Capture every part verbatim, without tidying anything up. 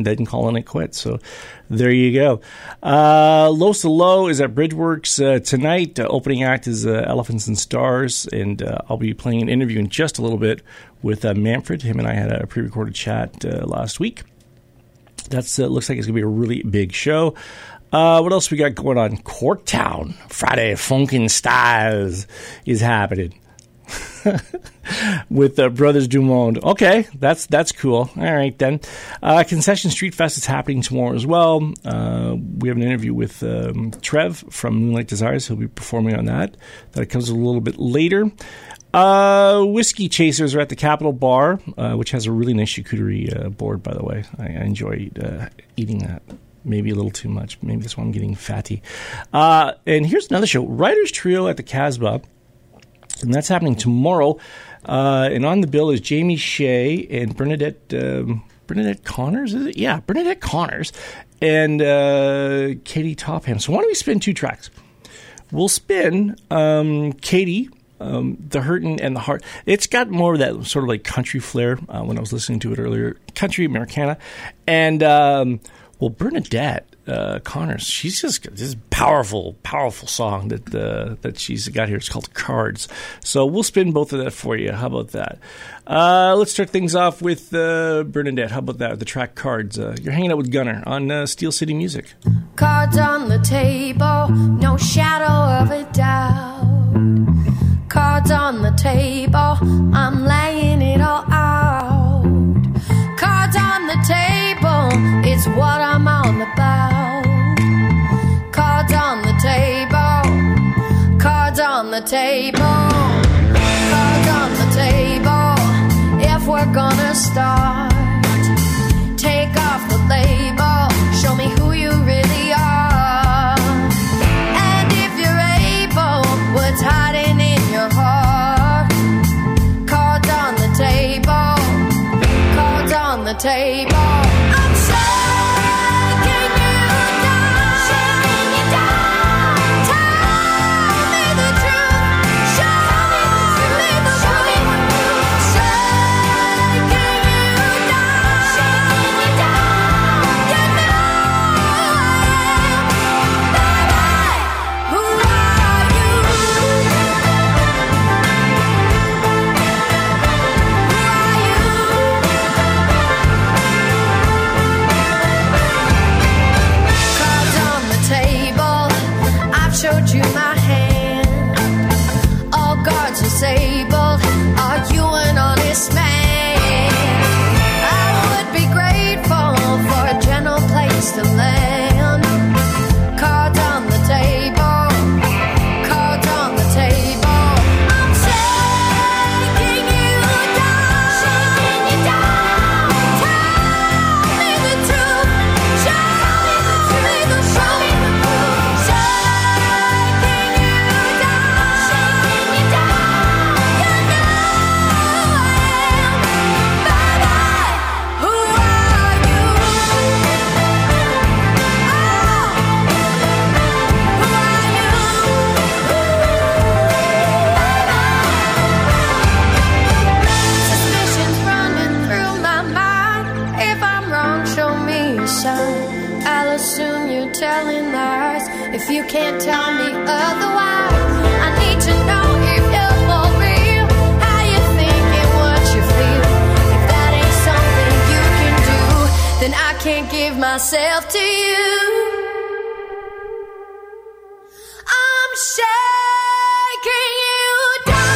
and then calling it quits. So there you go. Uh, Los Low is at Bridgeworks uh, tonight. Uh, opening act is uh, Elephants and Stars, and uh, I'll be playing an interview in just a little bit with uh, Manfred. Him and I had a pre-recorded chat uh, last week. That's uh, looks like it's going to be a really big show. Uh, what else we got going on? Corktown Friday Funkin' Styles is happening with uh, Brothers Dumont. Okay, that's that's cool. All right, then. Uh, Concession Street Fest is happening tomorrow as well. Uh, we have an interview with um, Trev from Moonlight Desires. He'll be performing on that. That comes a little bit later. Uh, Whiskey Chasers are at the Capitol Bar, uh, which has a really nice charcuterie uh, board, by the way. I, I enjoy uh, eating that. Maybe a little too much. Maybe that's why I'm getting fatty. Uh, and here's another show, Writers Trio at the Casbah. And that's happening tomorrow. Uh, and on the bill is Jamie Shea and Bernadette um, Bernadette Connors, is it? Yeah, Bernadette Connors and uh, Katie Topham. So why don't we spin two tracks? We'll spin um, Katie, um, The Hurtin' and the Heart. It's got more of that sort of like country flair uh, when I was listening to it earlier. Country Americana. And, um, well, Bernadette uh, Connors, she's just got this powerful, powerful song that uh, that she's got here. It's called Cards. So we'll spin both of that for you. How about that? Uh, let's start things off with uh, Bernadette. How about that? The track Cards. Uh, you're hanging out with Gunner on uh, Steel City Music. Cards on the table, no shadow of a doubt. Cards on the table, I'm laying it all out. Cards on the table, it's what I'm all about. Cards on the table, cards on the table, cards on the table. If we're gonna start, take off the label, show me who you really are. And if you're able, what's hiding in your heart? Cards on the table, cards on the table. I'm shaking you down, shaking you down. Tell me the truth, show me the truth, shaking you down, shaking you down. You know I am, baby. Who are you? Showed you my hand. All guards disabled. Are you an honest man? I would be grateful for a gentle place to land. Cards on the table, cards on the table. I'm shaking you down, shaking you down. Tell me the truth, show me the truth, show me the truth. I'll assume you're telling lies. If you can't tell me otherwise, I need to know if you're for real. How you thinking, what you feel. If that ain't something you can do, then I can't give myself to you. I'm shaking you down.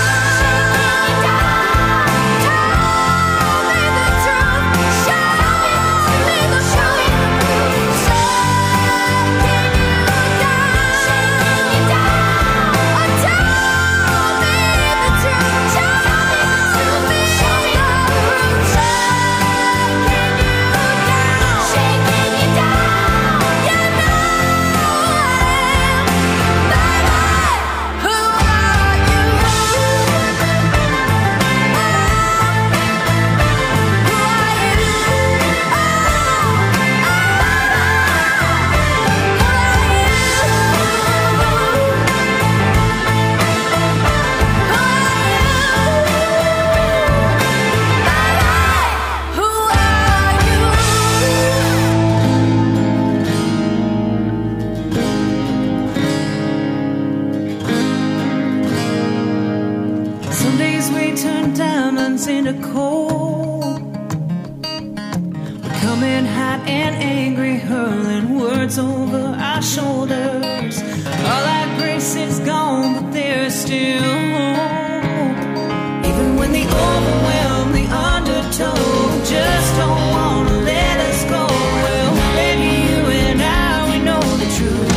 hot and angry, hurling words over our shoulders. All our grace is gone, but there's still hope. Even when the overwhelm, the undertow just don't want to let us go. Well, maybe you and I, we know the truth.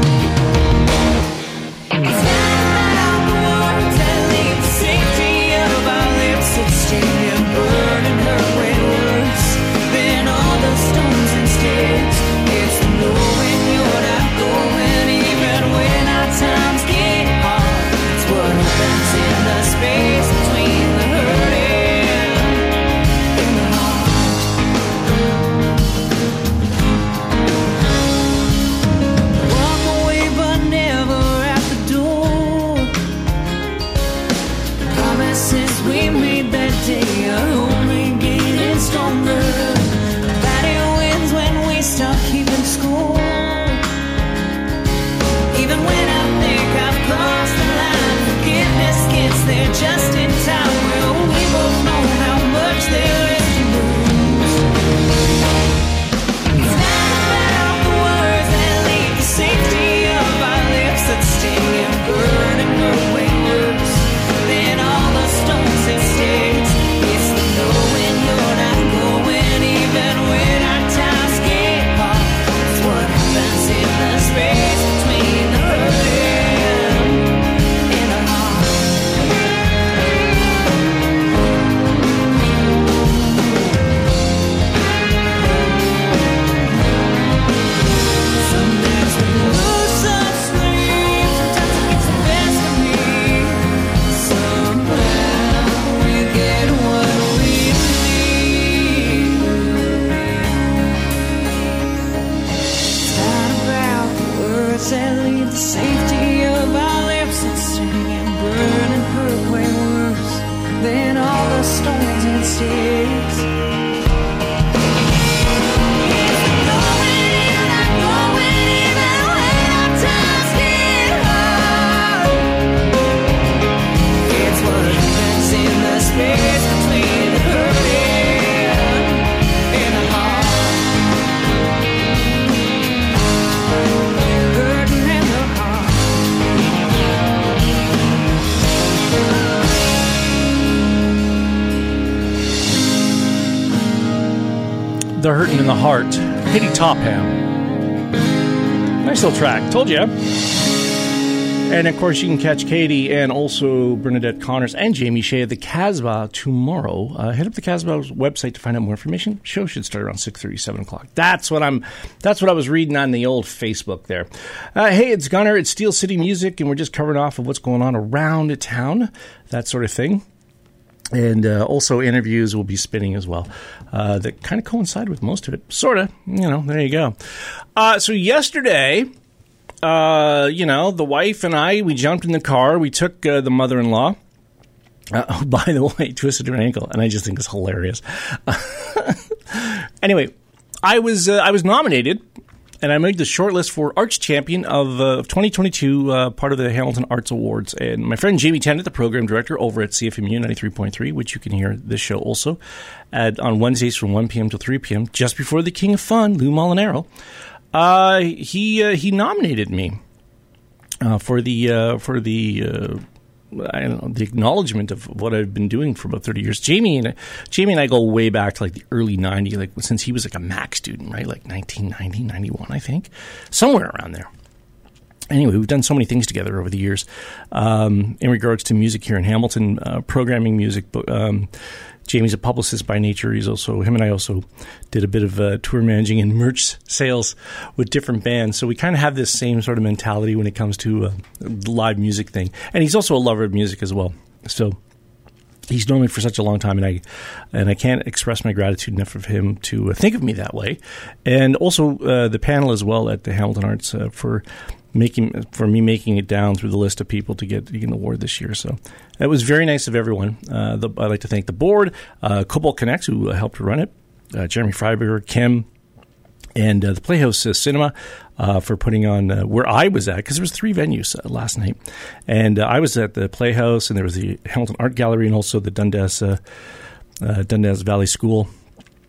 It's not about the words that leave the safety of our lips. It's still burning her way worse than all the stones and sticks. It's the knowing you're not going, even when our times get hard. It's what happens in the space between the hurting and the heart. Walk away but never at the door. The promises we made that day are only getting stronger. The battle wins when we stop keeping score. Even when I think I've crossed the line, forgiveness gets there just in time. Well, we both know how much there is to lose. It's not about the words that leave the safety of our lips that sting and burn and hurt way worse than all the stones and sticks. It's the knowing you're not going, even when our times get hard. It's what happens in the space between the hurting and the heart. Some days we lose some sleep, sometimes it gets the best of me. Somehow we get what we need. It's not about the words that leave the safety of our lips and sting and burn and hurt way worse than all the stones and sticks. It's the knowing you're not going, even when our times get hard. It's what happens in the space between the hurting and the heart. Hurting and the heart. The Hurtin' in the Heart, Katie Topham. Nice little track, told you. And of course, you can catch Katie and also Bernadette Connors and Jamie Shea at the Casbah tomorrow. Uh, head up to the Casbah's website to find out more information. Show should start around six thirty, seven o'clock. That's what I'm. That's what I was reading on the old Facebook there. Uh, hey, it's Gunner. It's Steel City Music, and we're just covering off of what's going on around town, that sort of thing. And uh, also interviews will be spinning as well uh, that kind of coincide with most of it. Sort of. You know, there you go. Uh, so yesterday, uh, you know, the wife and I, we jumped in the car. We took uh, the mother-in-law. Uh, oh, by the way, twisted her ankle. And I just think it's hilarious. Anyway, I was uh, I was nominated. And I made the shortlist for Arts Champion of uh, twenty twenty-two, uh, part of the Hamilton Arts Awards. And my friend Jamie Tennant, the program director over at C F M U ninety-three point three, which you can hear this show also, at, on Wednesdays from one p.m. to three p.m., just before the King of Fun, Lou Molinaro, uh, he uh, he nominated me uh, for the uh, for the uh, I don't know, the acknowledgement of what I've been doing for about thirty years. Jamie and Jamie and I go way back to like the early nineties, like since he was like a Mac student, right? Like nineteen ninety, ninety-one, I think, somewhere around there. Anyway, we've done so many things together over the years um, in regards to music here in Hamilton, uh, programming music. But um, Jamie's a publicist by nature. He's also him and I also did a bit of uh, tour managing and merch sales with different bands. So we kind of have this same sort of mentality when it comes to uh, the live music thing. And he's also a lover of music as well. So he's known me for such a long time, and I and I can't express my gratitude enough of him to uh, think of me that way. And also uh, the panel as well at the Hamilton Arts uh, for making for me making it down through the list of people to get, to get an award this year. So that was very nice of everyone. Uh, the, I'd like to thank the board, uh, Cobalt Connects, who uh, helped run it, uh, Jeremy Freiberger, Kim, and uh, the Playhouse uh, Cinema uh, for putting on uh, where I was at, because there was three venues uh, last night. And uh, I was at the Playhouse, and there was the Hamilton Art Gallery, and also the Dundas, uh, uh, Dundas Valley School.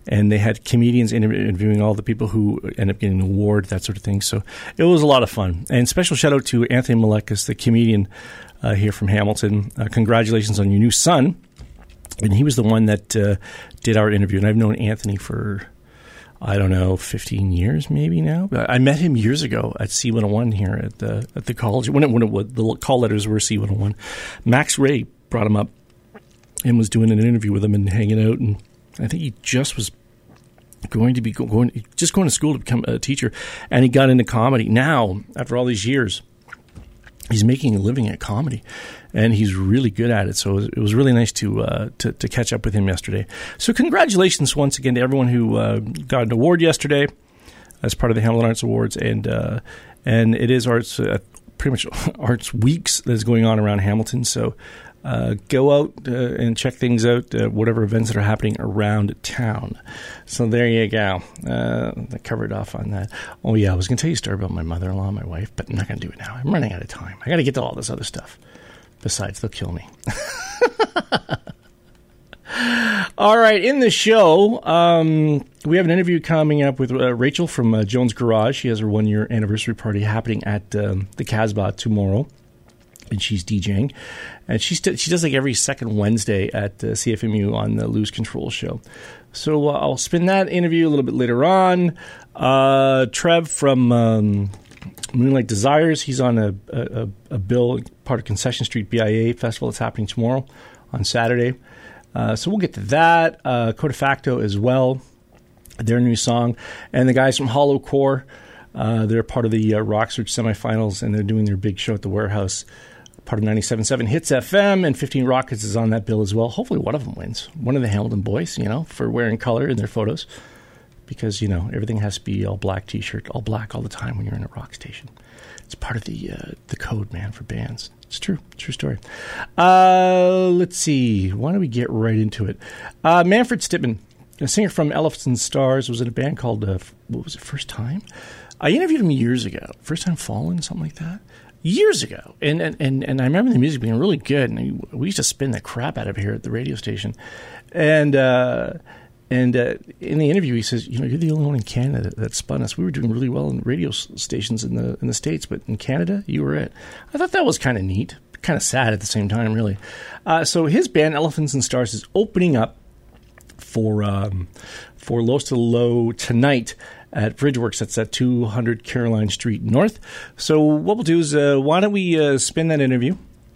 and they had comedians inter- interviewing all the people who end up getting an award, that sort of thing. So it was a lot of fun. And special shout out to Anthony Malekas, the comedian uh, here from Hamilton. Uh, congratulations on your new son. And he was the one that uh, did our interview. And I've known Anthony for, I don't know, fifteen years maybe now. I met him years ago at C one oh one here at the at the college. When it, when it was, the call letters were C one oh one. Max Ray brought him up and was doing an interview with him and hanging out. And I think he just was going to be go- going, just going to school to become a teacher. And he got into comedy. Now, after all these years, he's making a living at comedy. And he's really good at it. So it was really nice to, uh, to to catch up with him yesterday. So congratulations once again to everyone who uh, got an award yesterday as part of the Hamilton Arts Awards. And uh, and it is arts, uh, pretty much Arts Weeks that's going on around Hamilton. So uh, go out uh, and check things out, uh, whatever events that are happening around town. So there you go. Uh, I covered off on that. Oh, yeah, I was going to tell you a story about my mother-in-law and my wife, but I'm not going to do it now. I'm running out of time. I got to get to all this other stuff. Besides, they'll kill me. All right, in the show, um, we have an interview coming up with uh, Rachel from uh, Jones Garage. She has her one-year anniversary party happening at um, the Casbah tomorrow, and she's DJing. And she, st- she does like every second Wednesday at uh, C F M U on the Lose Control show. So uh, I'll spin that interview a little bit later on. Uh, Trev from... Um, Moonlight Desires, he's on a, a, a bill, part of Concession Street B I A festival that's happening tomorrow on Saturday. Uh, so we'll get to that. Uh, Coda Facto as well, their new song. And the guys from Hollow Core, uh, they're part of the uh, Rock Search semifinals, and they're doing their big show at the Warehouse, part of ninety-seven point seven Hits F M, and fifteen Rockets is on that bill as well. Hopefully one of them wins. One of the Hamilton boys, you know, for wearing color in their photos. Because, you know, everything has to be all black T-shirt, all black all the time when you're in a rock station. It's part of the uh, the code, man, for bands. It's true. True story. Uh, let's see. Why don't we get right into it? Uh, Manfred Stipman, a singer from Elephants and Stars, was in a band called, uh, what was it, First Time? I interviewed him years ago. First Time Fallen, something like that. Years ago. And and, and, and I remember the music being really good. And we used to spin the crap out of it here at the radio station. And... Uh, And uh, in the interview, he says, "You know, you're the only one in Canada that, that spun us. We were doing really well in radio s- stations in the in the States, but in Canada, you were it." I thought that was kind of neat, kind of sad at the same time, really. Uh, so his band, Elephants and Stars, is opening up for um, for Los to the Low tonight at Bridgeworks. That's at two hundred Caroline Street North. So what we'll do is, uh, why don't we uh, spin that interview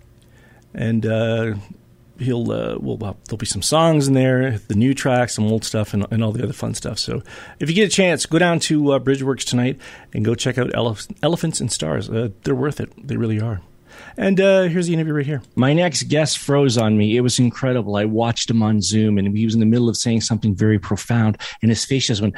and. Uh, He'll uh, well, well, there'll be some songs in there, the new tracks, some old stuff, and, and all the other fun stuff. So, if you get a chance, go down to uh, Bridgeworks tonight and go check out Elef- Elephants and Stars. Uh, they're worth it; they really are. And uh, here's the interview right here. My next guest froze on me. It was incredible. I watched him on Zoom, and he was in the middle of saying something very profound, and his face just went.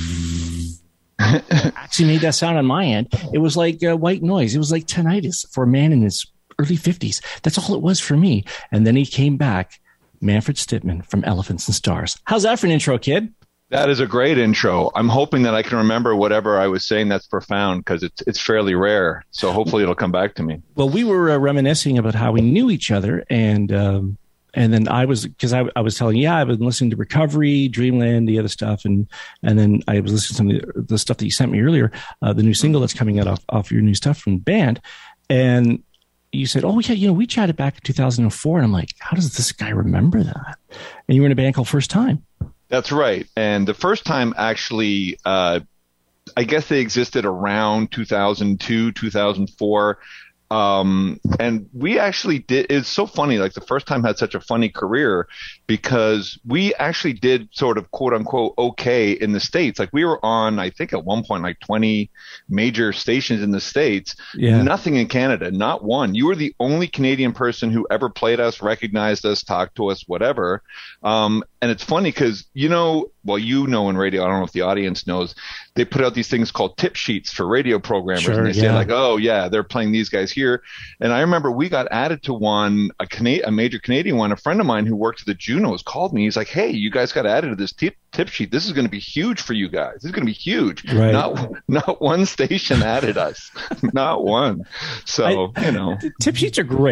Actually, made that sound on my end. It was like uh, white noise. It was like tinnitus for a man in his early fifties. That's all it was for me. And then he came back, Manfred Stipman from Elephants and Stars. How's that for an intro, kid? That is a great intro. I'm hoping that I can remember whatever I was saying that's profound, because it's it's fairly rare. So hopefully it'll come back to me. Well, we were uh, reminiscing about how we knew each other, and um, and then I was because I, I was telling you, yeah, I've been listening to Recovery, Dreamland, the other stuff, and and then I was listening to the, the stuff that you sent me earlier, uh, the new single that's coming out off, off your new stuff from the band, and you said, oh, yeah, you know, we chatted back in two thousand four. And I'm like, how does this guy remember that? And you were in a band called First Time. That's right. And the First Time actually, uh, I guess they existed around two thousand two, two thousand four. Um, and we actually did, it's so funny, like the First Time had such a funny career because we actually did sort of quote unquote okay in the States. Like we were on, I think at one point, like twenty major stations in the States, yeah. Nothing in Canada, not one. You were the only Canadian person who ever played us, recognized us, talked to us, whatever. Um, and it's funny because, you know, well, you know, in radio, I don't know if the audience knows, they put out these things called tip sheets for radio programmers. Sure, and they yeah. say like, oh, yeah, they're playing these guys here. And I remember we got added to one, a, Cana- a major Canadian one. A friend of mine who worked at the Junos called me. He's like, hey, you guys got added to this tip, tip sheet. This is going to be huge for you guys. This is going to be huge. Right. Not, not one station added us. Not one. So, I, you know. Tip sheets are great.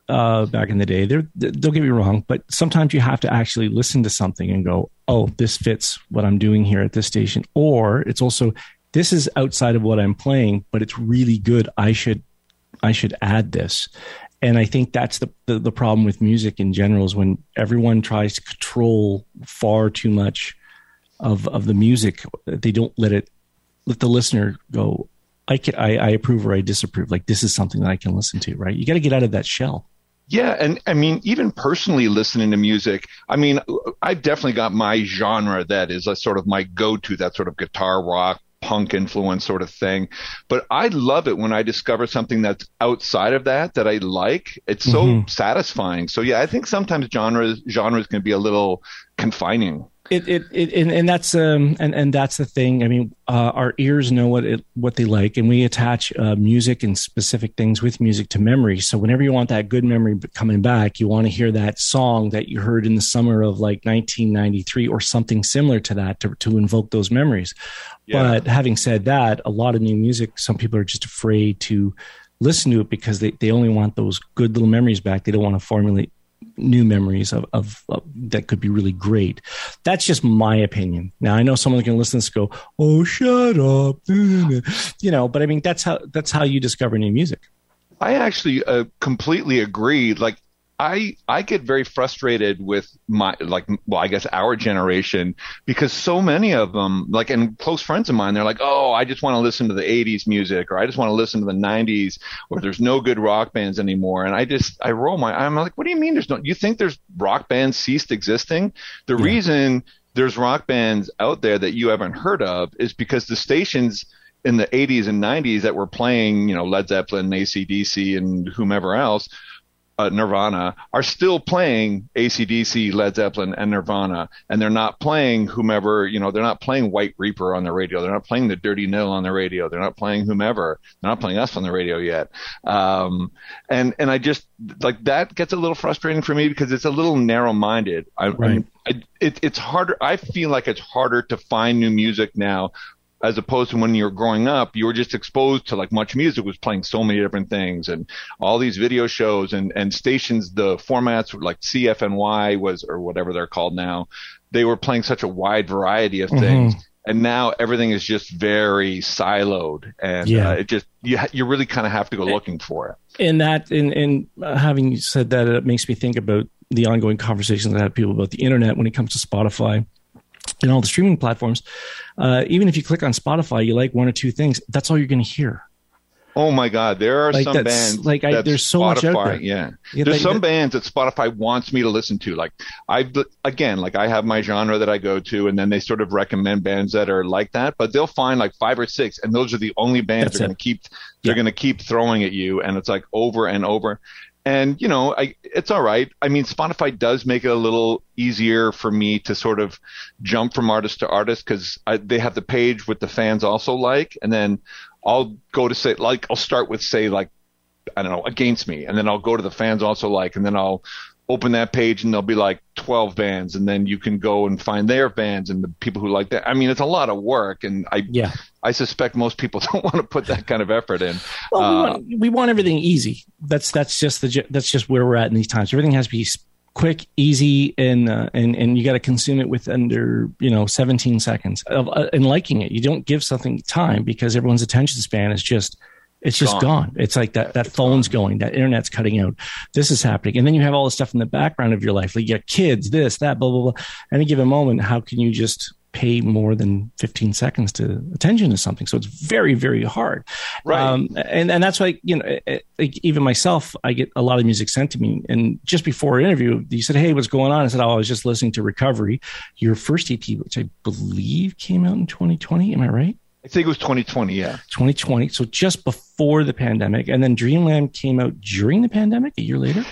uh, back in the day. They're, don't get me wrong, but sometimes you have to actually listen to something and go, oh, this fits what I'm doing here at this station. Or it's also, this is outside of what I'm playing, but it's really good. I should, I should add this. And I think that's the, the, the problem with music in general is when everyone tries to control far too much of, of the music, they don't let it, let the listener go, I, can, I, I approve or I disapprove. Like, this is something that I can listen to, right? You got to get out of that shell. Yeah. And I mean, even personally listening to music, I mean, I've definitely got my genre that is a sort of my go-to, that sort of guitar rock, punk influence sort of thing. But I love it when I discover something that's outside of that, that I like. It's so mm-hmm. satisfying. So yeah, I think sometimes genres, genres can be a little confining. It, it, it, and, and that's, um, and, and that's the thing. I mean, uh, our ears know what it, what they like, and we attach, uh, music and specific things with music to memory. So whenever you want that good memory coming back, you want to hear that song that you heard in the summer of like nineteen ninety-three or something similar to that to, to invoke those memories. Yeah. But having said that, a lot of new music, some people are just afraid to listen to it because they, they only want those good little memories back. They don't want to formulate new memories of, of, of that could be really great. That's just my opinion. Now I know someone can listen to this and go, oh, shut up, you know, but I mean, that's how, that's how you discover new music. I actually uh, completely agree. Like, I, I get very frustrated with my, like, well, I guess our generation, because so many of them, like, and close friends of mine, they're like, oh, I just want to listen to the eighties music, or I just want to listen to the nineties, or there's no good rock bands anymore. And I just, I roll my, I'm like, what do you mean there's no, you think there's rock bands ceased existing? The yeah. reason there's rock bands out there that you haven't heard of is because the stations in the eighties and nineties that were playing, you know, Led Zeppelin, A C D C, and whomever else, Uh, Nirvana, are still playing A C D C, Led Zeppelin, and Nirvana, and they're not playing whomever, you know, they're not playing White Reaper on the radio. They're not playing the Dirty Nil on the radio. They're not playing whomever. They're not playing us on the radio yet. Um, and and I just, like, that gets a little frustrating for me because it's a little narrow-minded. I, right. I, it, it's harder. I feel like it's harder to find new music now, as opposed to when you were growing up, you were just exposed to, like, Much Music was playing so many different things, and all these video shows and, and stations, the formats like C F N Y was, or whatever they're called now, they were playing such a wide variety of things. Mm-hmm. And now everything is just very siloed, and yeah. uh, it just, you, you really kind of have to go looking for it. And that, and, and having said that, it makes me think about the ongoing conversations I have with people about the internet when it comes to Spotify and all the streaming platforms. Uh, even if you click on Spotify, you like one or two things, that's all you're going to hear. Oh my God, there are like some bands like I, there's so Spotify, much out there. Yeah, yeah there's like, some that, bands that Spotify wants me to listen to. Like I, again, like I have my genre that I go to, and then they sort of recommend bands that are like that. But they'll find like five or six, and those are the only bands they're going to keep. They're yeah. going to keep throwing at you, and it's like over and over. And, you know, I, it's all right. I mean, Spotify does make it a little easier for me to sort of jump from artist to artist because they have the page with the fans also like, and then I'll go to say, like, I'll start with, say, like, I don't know, Against Me, and then I'll go to the fans also like, and then I'll open that page and there'll be like twelve bands, and then you can go and find their bands and the people who like that. I mean, it's a lot of work, and I yeah. I suspect most people don't want to put that kind of effort in. Well, uh, we, want, we want everything easy. That's that's just the that's just where we're at in these times. Everything has to be quick, easy, and uh, and and you got to consume it with under you know seventeen seconds of uh, and liking it. You don't give something time because everyone's attention span is just. It's just gone. gone. It's like that, that phone's going, that internet's cutting out. This is happening. And then you have all the stuff in the background of your life. Like you got kids, this, that, blah, blah, blah. Any given moment, how can you just pay more than fifteen seconds to attention to something? So it's very, very hard. Right. Um, and, and that's why, you know, like even myself, I get a lot of music sent to me. And just before an interview, you said, hey, what's going on? I said, oh, I was just listening to Recovery, your first E P, which I believe came out in twenty twenty. Am I right? I think it was twenty twenty, yeah. twenty twenty, so just before the pandemic. And then Dreamland came out during the pandemic, a year later?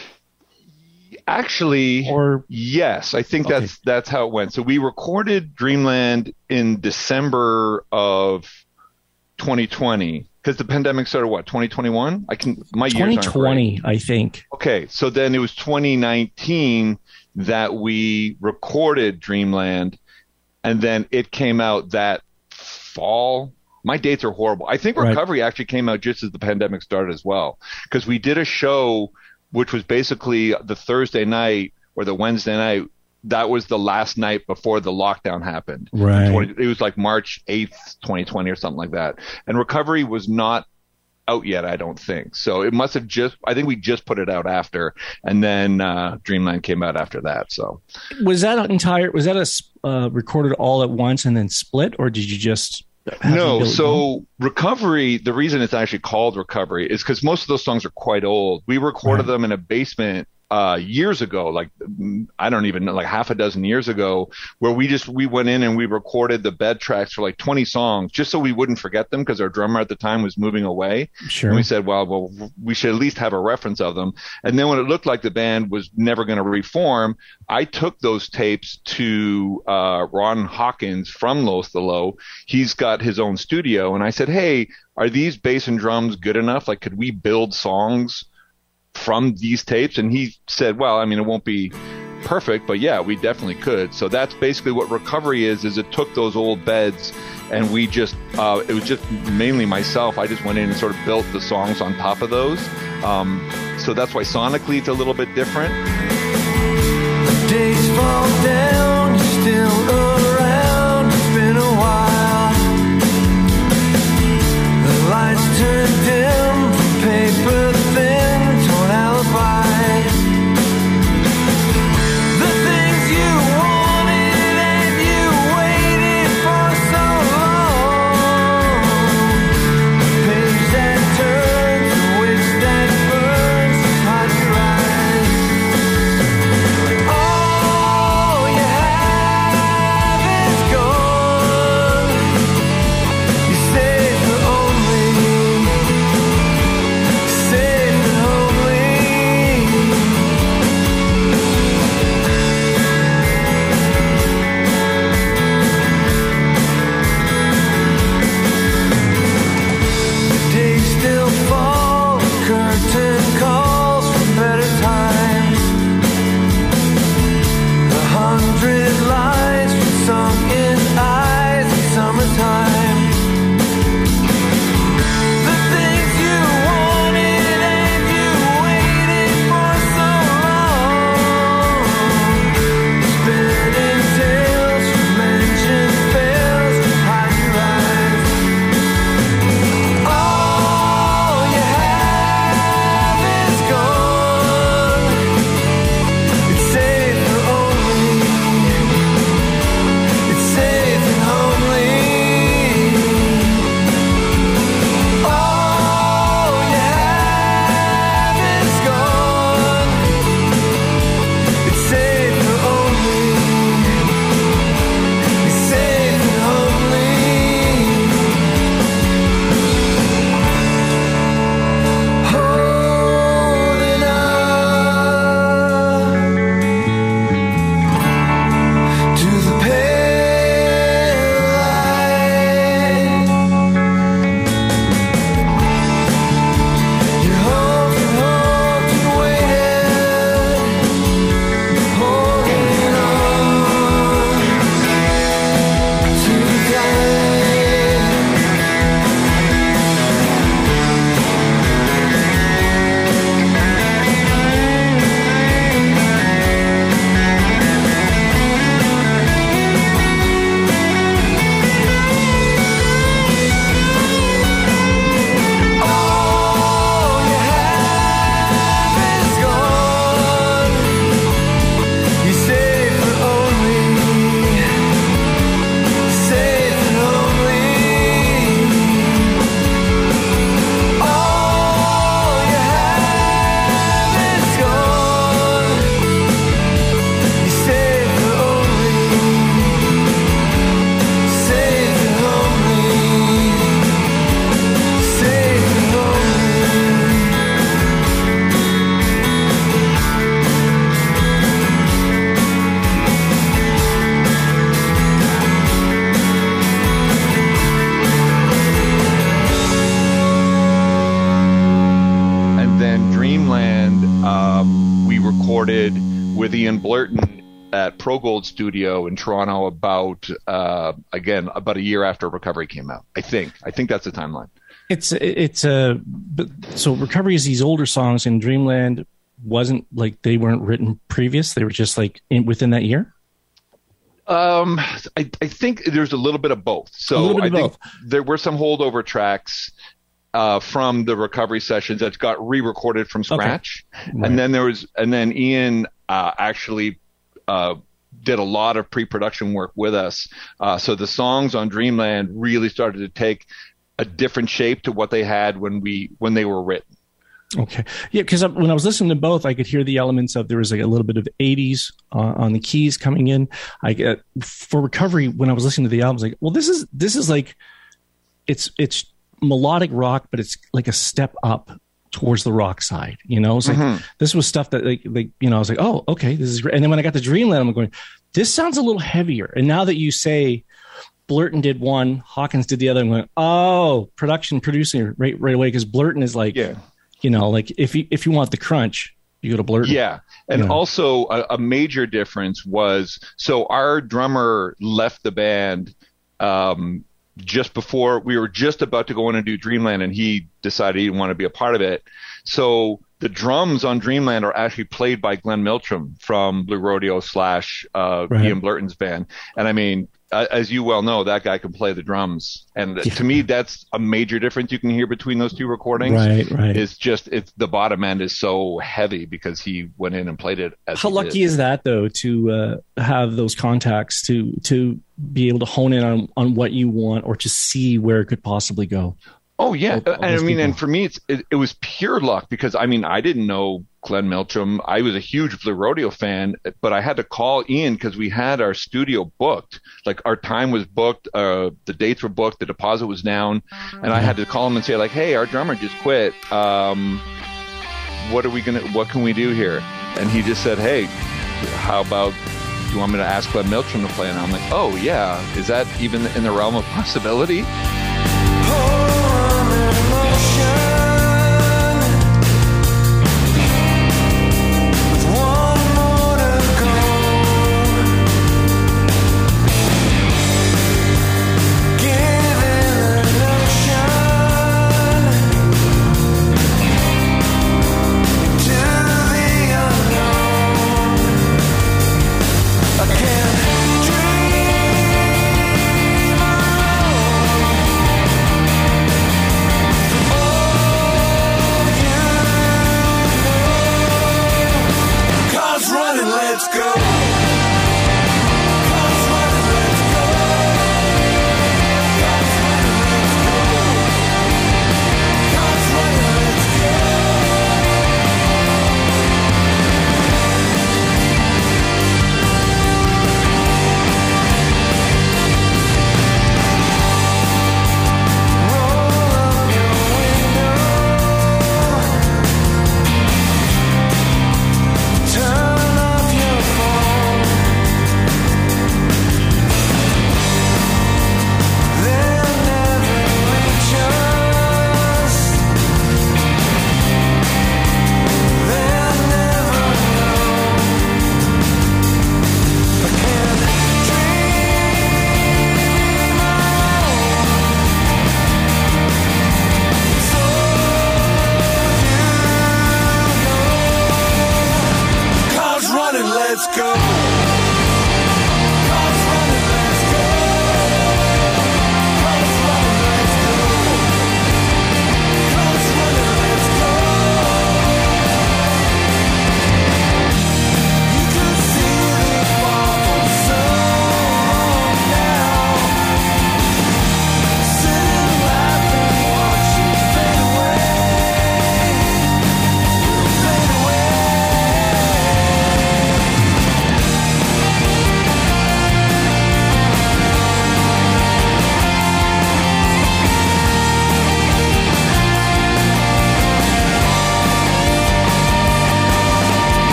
Actually, or yes, I think okay. that's that's how it went. So we recorded Dreamland in December of twenty twenty, because the pandemic started, what, twenty twenty-one? I can my years twenty twenty, right. I think. Okay, so then it was twenty nineteen that we recorded Dreamland, and then it came out that fall. My dates are horrible. I think Recovery right. actually came out just as the pandemic started as well, because we did a show which was basically the Thursday night or the Wednesday night. That was the last night before the lockdown happened. Right. twenty, it was like March eighth, twenty twenty or something like that. And Recovery was not out yet, I don't think. So it must have just, I think we just put it out after. And then uh, Dreamland came out after that. So was that an entire, was that a uh, recorded all at once and then split, or did you just... No, so Recovery, the reason it's actually called Recovery is because most of those songs are quite old. We recorded right. them in a basement uh, years ago, like, I don't even know, like half a dozen years ago, where we just, we went in and we recorded the bed tracks for like twenty songs just so we wouldn't forget them because our drummer at the time was moving away. Sure. And we said, well, well, we should at least have a reference of them. And then when it looked like the band was never going to reform, I took those tapes to uh, Ron Hawkins from Los the Low. He's got his own studio. And I said, hey, are these bass and drums good enough? Like, could we build songs from these tapes? And he said, well, I mean, it won't be perfect, but yeah, we definitely could. So that's basically what Recovery is, is it took those old beds and we just, uh, it was just mainly myself. I just went in and sort of built the songs on top of those. Um, so that's why sonically it's a little bit different. The days fall down, you're still around, it's been a while. The lights turn dim from paper thin to an alibi. The things you wanted and you waited for so long. The page that turns, the wish that burns, just hide your eyes. All you have is gone. You save for only, save for only. The days still fall, the curtain calls for better times. The hundred lights from sunken eyes in summertime. The things you wanted and you waited for so long. Spinning tales from mentioned fails, just hide your eyes. All you have is gone. It's safe for only, it's safe and homely. All you have is gone. It's safe for only, it's safe and homely. Holding on to the pale light. You hoped and hoped and waited, holding on too tight. All you have is gone. You save for only, save and only. All you have is gone. You save for only, save and only, save and only. And then Dreamland, um, we recorded with Ian Blurton at Pro Gold Studio in Toronto about, uh, again, about a year after Recovery came out. I think. I think that's the timeline. It's it's a but so Recovery is these older songs in Dreamland. wasn't like they weren't written previous? They were just like in, within that year? Um, I, I think there's a little bit of both. So bit I of think both. there were some holdover tracks uh, from the recovery sessions that got re-recorded from scratch, Okay. Right. and then there was, and then Ian uh, actually uh, did a lot of pre-production work with us. Uh, so the songs on Dreamland really started to take a different shape to what they had when we when they were written. Okay. Yeah, because when I was listening to both, I could hear the elements of there was like a little bit of eighties uh, on the keys coming in. I get for Recovery when I was listening to the album, I was like, well, this is this is like it's it's melodic rock, but it's like a step up towards the rock side. You know, it's like Mhm. this was stuff that like like you know I was like, oh, okay, this is great. And then when I got to Dreamland, I'm going, this sounds a little heavier. And now that you say Blurton did one, Hawkins did the other, I'm going, oh, production producing right right away because Blurton is like. Yeah. You know, like if you if you want the crunch, you go to Blurton. Yeah. And Yeah. also a, a major difference was, so our drummer left the band um, just before we were just about to go in and do Dreamland, and he decided he didn't want to be a part of it. So the drums on Dreamland are actually played by Glenn Miltram from Blue Rodeo slash uh, Right. Ian Blurton's band. And I mean, uh, as you well know, that guy can play the drums. And Yeah. to me, that's a major difference you can hear between those two recordings. Right, right. It's just, it's the bottom end is so heavy because he went in and played it. As How he lucky did. is that though to uh, have those contacts to to be able to hone in on on what you want or to see where it could possibly go. Oh yeah, All- all and I those mean, people. and for me, it's it, it was pure luck because I mean, I didn't know Glenn Miltram. I was a huge Blue Rodeo fan, but I had to call Ian because we had our studio booked. Like our time was booked, uh, the dates were booked, the deposit was down, and I had to call him and say like, "Hey, our drummer just quit. Um, what are we gonna? What can we do here?" And he just said, "Hey, how about?" Do you want me to ask Glenn Miltram to play? And I'm like, oh yeah, is that even in the realm of possibility? I can't dream alone.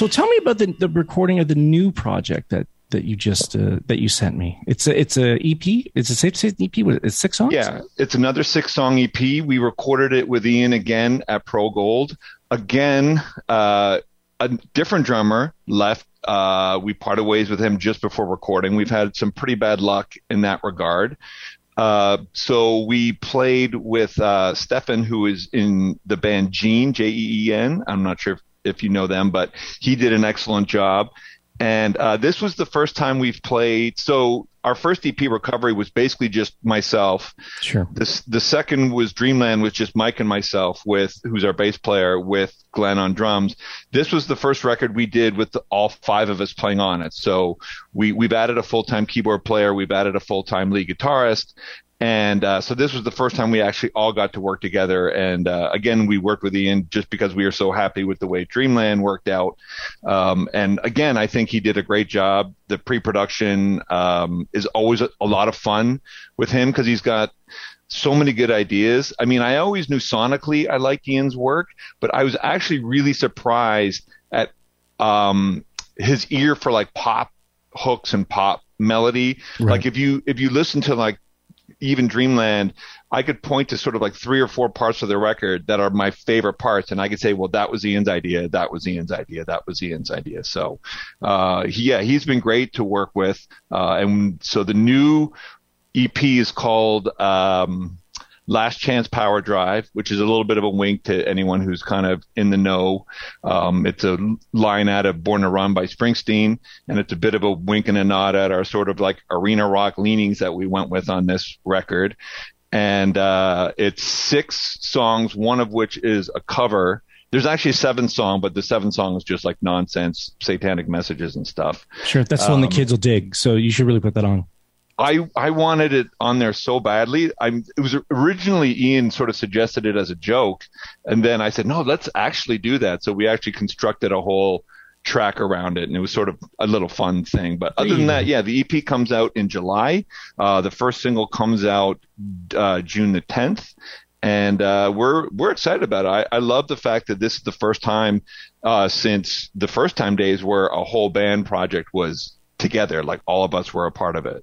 So tell me about the, the recording of the new project that, that you just uh, that you sent me. It's a it's a E P. It's a safe to say it's an E P. What, it's six songs. Yeah, it's another six song E P. We recorded it with Ian again at Pro Gold. Again, uh, a different drummer left. Uh, we parted ways with him just before recording. We've had some pretty bad luck in that regard. Uh, so we played with uh, Stefan, who is in the band Gene, J E E N. I'm not sure if, if you know them, but he did an excellent job. And uh, this was the first time we've played. So our first E P, Recovery, was basically just myself. Sure. This, the second was Dreamland, was just Mike and myself, with who's our bass player, with Glenn on drums. This was the first record we did with the, all five of us playing on it. So we, we've added a full-time keyboard player. We've added a full-time lead guitarist. And uh, so this was the first time we actually all got to work together. And uh, again, we worked with Ian just because we were so happy with the way Dreamland worked out. Um, and again, I think he did a great job. The pre-production um, is always a, a lot of fun with him because he's got so many good ideas. I mean, I always knew sonically I liked Ian's work, but I was actually really surprised at um, his ear for like pop hooks and pop melody. Right. Like if you if you listen to like even Dreamland, I could point to sort of like three or four parts of the record that are my favorite parts, and I could say, well, that was Ian's idea, that was Ian's idea, that was Ian's idea. So, uh, he, yeah, he's been great to work with. Uh, and so the new E P is called um, Last Chance Power Drive, which is a little bit of a wink to anyone who's kind of in the know. Um, it's a line out of Born to Run by Springsteen, and it's a bit of a wink and a nod at our sort of like arena rock leanings that we went with on this record. And uh, it's six songs, one of which is a cover. There's actually a seventh song, but the seventh song is just like nonsense, satanic messages and stuff. Sure, that's the one the kids will dig, so you should really put that on. I, I wanted it on there so badly. I'm, it was originally Ian sort of suggested it as a joke. And then I said, no, let's actually do that. So we actually constructed a whole track around it. And it was sort of a little fun thing. But other than that, yeah, the E P comes out in July. Uh, the first single comes out uh, June the tenth. And uh, we're we're excited about it. I, I love the fact that this is the first time uh, since the First Time days where a whole band project was together, like all of us were a part of it.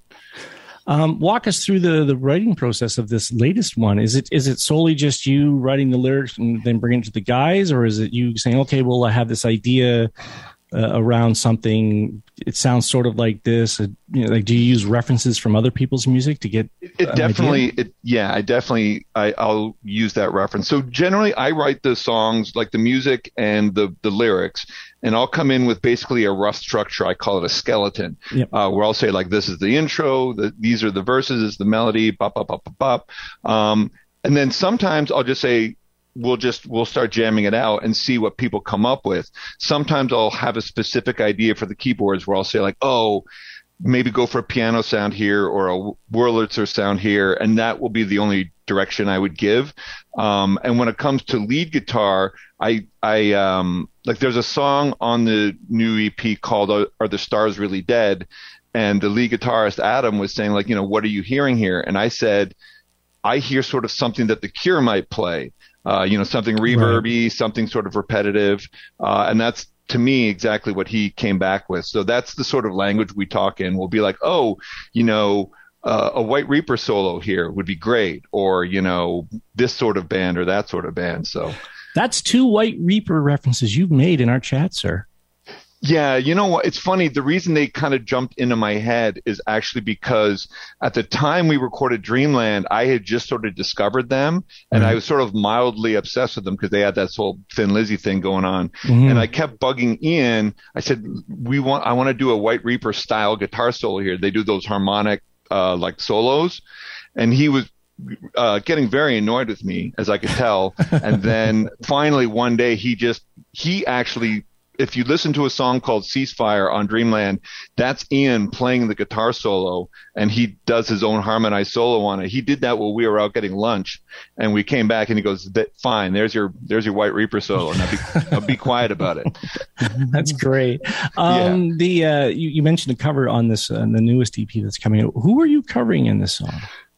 Um, walk us through the, the writing process of this latest one. Is it is it solely just you writing the lyrics and then bringing it to the guys, or is it you saying, okay, well, I have this idea uh, around something. It sounds sort of like this. Uh, you know, like, do you use references from other people's music to get? It, it definitely, it, yeah, I definitely, I, I'll use that reference. So generally, I write the songs, like the music and the the lyrics, and I'll come in with basically a rough structure. I call it a skeleton, yep. uh, where I'll say like, this is the intro, the, these are the verses, this is the melody, bop, bop, bop, bop, bop. Um, and then sometimes I'll just say, we'll just, we'll start jamming it out and see what people come up with. Sometimes I'll have a specific idea for the keyboards where I'll say like, oh, maybe go for a piano sound here or a Wurlitzer sound here. And that will be the only direction I would give. Um, and when it comes to lead guitar, I, I, um, like there's a song on the new E P called Are the Stars Really Dead? And the lead guitarist, Adam, was saying like, you know, what are you hearing here? And I said, I hear sort of something that the Cure might play. Uh, you know, something reverby, right. Something sort of repetitive. Uh, and that's, to me, exactly what he came back with. So that's the sort of language we talk in. We'll be like, oh, you know, uh, a White Reaper solo here would be great. Or, you know, this sort of band or that sort of band. So that's two White Reaper references you've made in our chat, sir. Yeah, you know what? It's funny. The reason they kind of jumped into my head is actually because at the time we recorded Dreamland, I had just sort of discovered them, and mm-hmm. I was sort of mildly obsessed with them because they had that whole Thin Lizzy thing going on. Mm-hmm. And I kept bugging Ian. I said, "We want, I want to do a White Reaper style guitar solo here. They do those harmonic uh, like solos," and he was uh, getting very annoyed with me, as I could tell. And then finally one day he just he actually. If you listen to a song called Ceasefire on Dreamland, that's Ian playing the guitar solo, and he does his own harmonized solo on it. He did that while we were out getting lunch, and we came back, and he goes, "Fine, there's your there's your White Reaper solo, and I'll be, I'll be quiet about it." That's great. Um, yeah. The uh, you, you mentioned a cover on this uh, the newest E P that's coming out. Who are you covering in this song?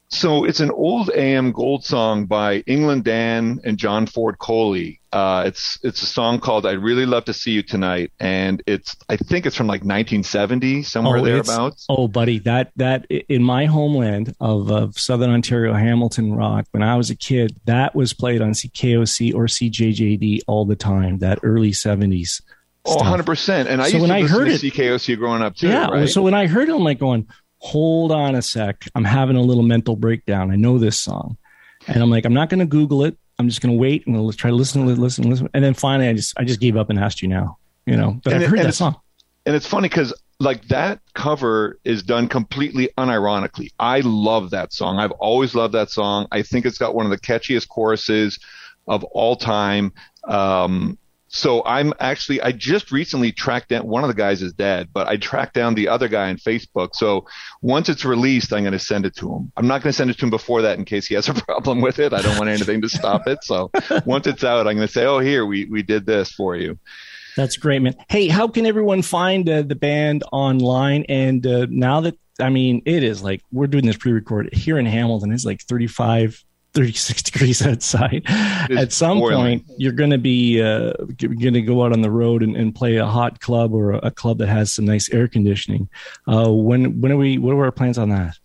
So it's an old A M Gold song by England Dan and John Ford Coley. Uh, it's it's a song called "I'd Really Love to See You Tonight," and it's I think it's from like nineteen seventy, somewhere Oh, it's- thereabouts. Oh, buddy, that that in my homeland of, of Southern Ontario, Hamilton Rock, when I was a kid, that was played on C K O C or C J J D all the time. That early seventies. Oh, stuff. one hundred percent. And I So used when to I listen heard to it- C K O C growing up too. Yeah. right? So when I heard it, I'm like going, hold on a sec. I'm having a little mental breakdown. I know this song. And I'm like, I'm not going to Google it. I'm just going to wait and let's try to listen, listen, listen. And then finally, I just, I just gave up and asked you now, you know, but And I've it- heard and that it's- song. And it's funny because like that cover is done completely unironically. I love that song. I've always loved that song. I think it's got one of the catchiest choruses of all time. Um, so I'm actually, I just recently tracked down, one of the guys is dead, but I tracked down the other guy on Facebook. So once it's released, I'm going to send it to him. I'm not going to send it to him before that in case he has a problem with it. I don't want anything to stop it. So once it's out, I'm going to say, oh, here, we, we did this for you. That's great, man. Hey, how can everyone find uh, the band online? And uh, now that, I mean, it is like, we're doing this pre-recorded here in Hamilton. It's like thirty-five, thirty-six degrees outside. It's At some boiling. point, you're going to be uh, going to go out on the road and, and play a hot club or a, a club that has some nice air conditioning. Uh, when when are we? What are our plans on that?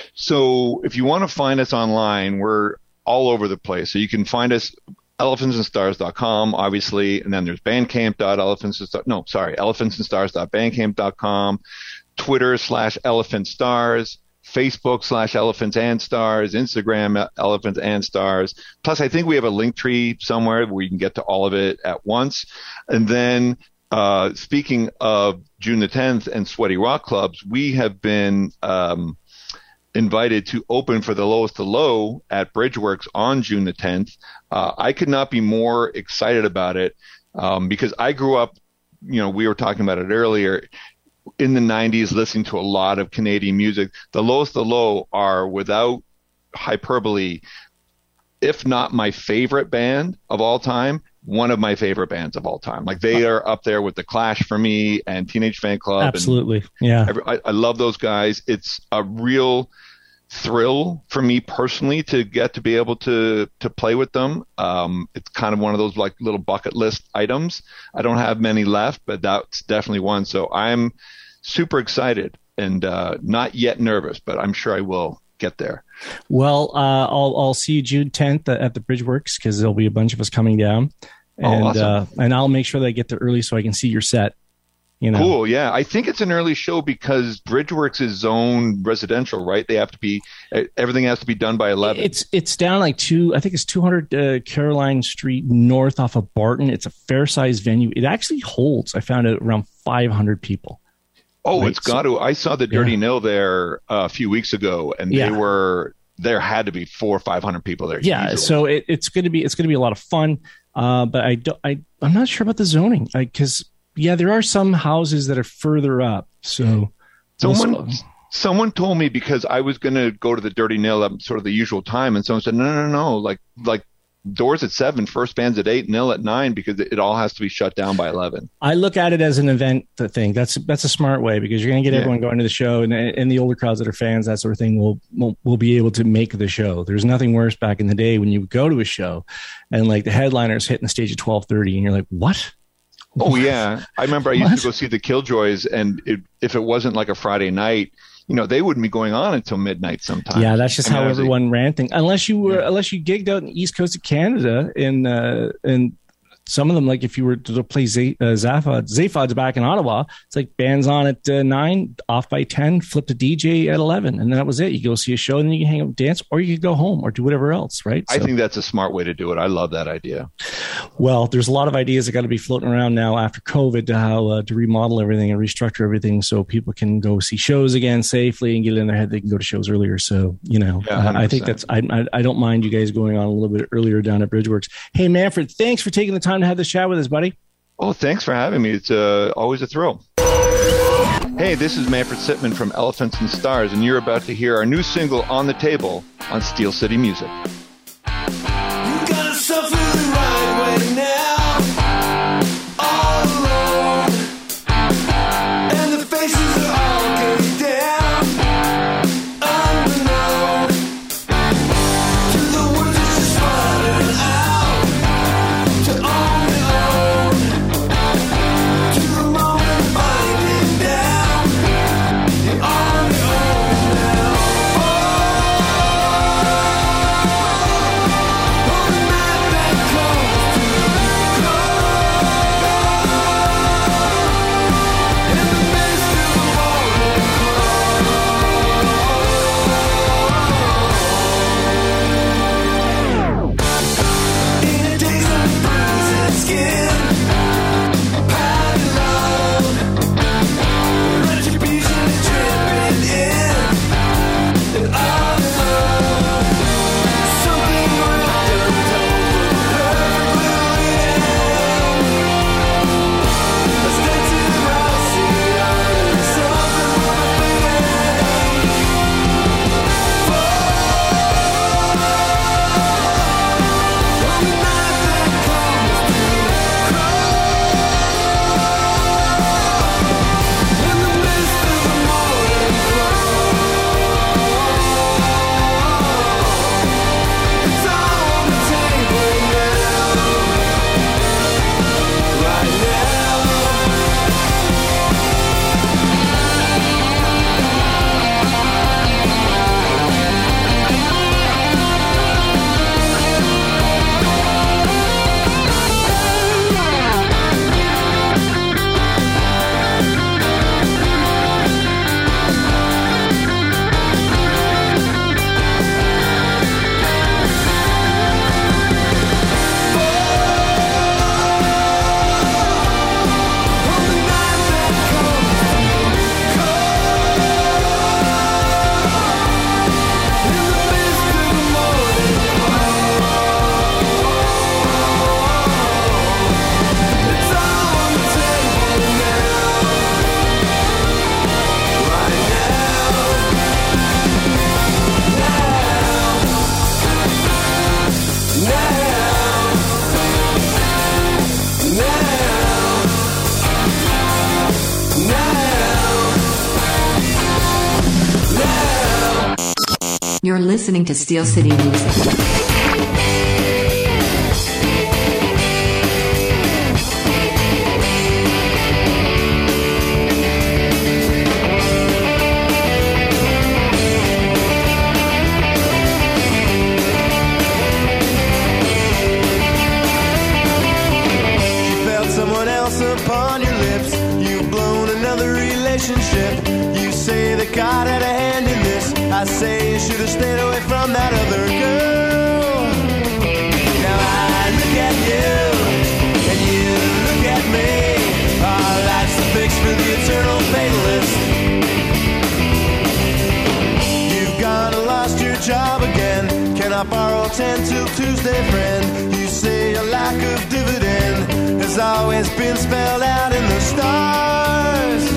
So if you want to find us online, we're all over the place. So you can find us elephants and stars dot com, obviously, and then there's bandcamp dot elephants and stars. No, sorry, elephants and stars dot bandcamp dot com, Twitter slash elephant stars, Facebook slash elephants and stars, Instagram elephants and stars. Plus, I think we have a link tree somewhere where you can get to all of it at once. And then, uh, speaking of June the tenth and Sweaty Rock Clubs, we have been, um, invited to open for the Lowest to Low at Bridgeworks on June the tenth. Uh, I could not be more excited about it um, because I grew up, you know, we were talking about it earlier, in the nineties, listening to a lot of Canadian music. The Lowest to Low are, without hyperbole, if not my favorite band of all time, one of my favorite bands of all time. Like they are up there with The Clash for me and Teenage Fan Club. Absolutely, yeah. Every, I, I love those guys. It's a real thrill for me personally to get to be able to to play with them. Um, it's kind of one of those like little bucket list items. I don't have many left, but that's definitely one. So I'm super excited and uh, not yet nervous, but I'm sure I will get there. Well, uh, I'll I'll see you June tenth at the Bridgeworks because there'll be a bunch of us coming down, and Oh, awesome. uh, and I'll make sure that I get there early so I can see your set. You know, Cool. Yeah. I think it's an early show because Bridgeworks is zone residential, right? They have to be, everything has to be done by eleven. It's it's down like two. I think it's two hundred uh, Caroline Street north off of Barton. It's a fair sized venue. It actually holds. I found it around five hundred people. Oh, Right, it's got to. I saw the Dirty Yeah. Nil there uh, a few weeks ago, and Yeah. they were there. Had to be four or five hundred people there. Yeah, easily. so it, it's going to be it's going to be a lot of fun. Uh, but I don't. I I'm not sure about the zoning because yeah, there are some houses that are further up. So someone someone told me because I was going to go to the Dirty Nil at sort of the usual time, and someone said, no, no, no, like like doors at seven, first band's at eight, Nil at nine, because it, it all has to be shut down by eleven. I look at it as an event thing. That's that's a smart way because you're going to get Yeah. everyone going to the show, and and the older crowds that are fans, that sort of thing, will, will will be able to make the show. There's nothing worse back in the day when you would go to a show, and like the headliners hitting the stage at twelve thirty, and you're like, what? Oh yeah, I remember I used What? to go see the Killjoys, and it, if it wasn't like a Friday night, you know, they wouldn't be going on until midnight sometimes. Yeah, that's just I mean, how I was a- everyone ran things. Unless you were, Yeah. unless you gigged out in the east coast of Canada, in uh, and some of them, like if you were to play Z- uh, Zaphod, Zaphod's back in Ottawa, it's like bands on at uh, nine, off by ten, flip to D J at eleven, and that was it. You go see a show, and then you can hang out, dance, or you could go home or do whatever else, right? I So- think that's a smart way to do it. I love that idea. Well, there's a lot of ideas that got to be floating around now after COVID to how uh, to remodel everything and restructure everything so people can go see shows again safely and get it in their head they can go to shows earlier. So, you know, Yeah, uh, I think one hundred that's I, I I don't mind you guys going on a little bit earlier down at Bridgeworks. Hey, Manfred, thanks for taking the time to have this chat with us, buddy. Oh, thanks for having me. It's uh, always a thrill. Hey, this is Manfred Sitman from Elephants and Stars, and you're about to hear our new single, On the Table, on Steel City Music. You gotta suffer the right way now, all alone, and the faces are all getting down, unbeknown. You're listening to Steel City Music. You say that God had a hand in this. I say you should have stayed away from that other girl. Now I look at you, and you look at me. Our life's a fix for the eternal fatalist. You've gone and lost your job again. Can I borrow ten till Tuesday, friend? You say a lack of dividend has always been spelled out in the stars.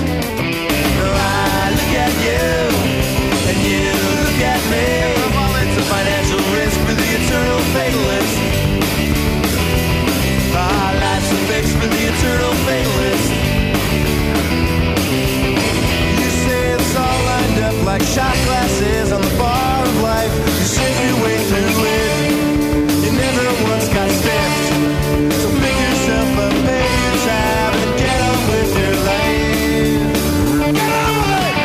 At you, and you look at me. It's a financial risk for the eternal fatalist. Our life's a fix for the eternal fatalist. You say it's all lined up like shot glasses on the bar of life. You save your way through it. You never once got stiffed. So pick yourself up, pay your tab, and get on with your life. Get on with it!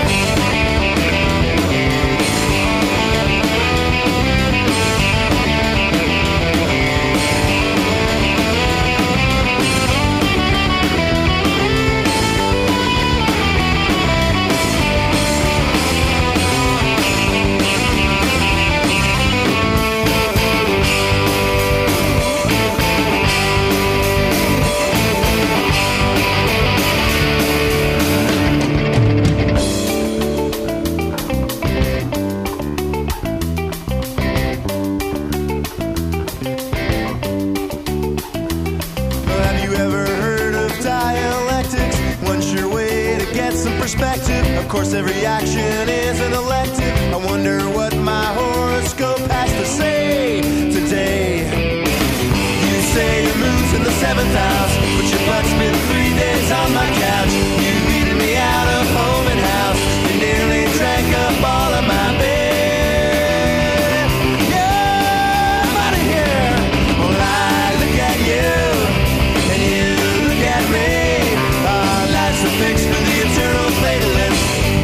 Of course, every action is an elective. I wonder what my horoscope has to say today. You say your moon's in the seventh house, but your butt's been three days on my couch. You beaten me out of home and house. You nearly drank up all of my bed. Yeah, I'm out of here. Well, I look at you, and you look at me. Our life's a fix for the eternal fatalist.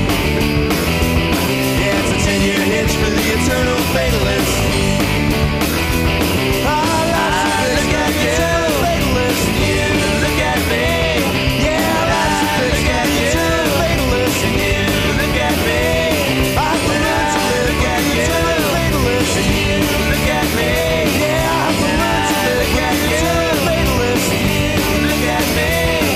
Ten-year hitch for the eternal fatalist. Our life's a look at you, fatalist. You look at me. Yeah, life's a look at you, fatalist. And you look at me. I learned to look at you, fatalist. And you look at me. Yeah, I learned to look at you, fatalist. And you look at me.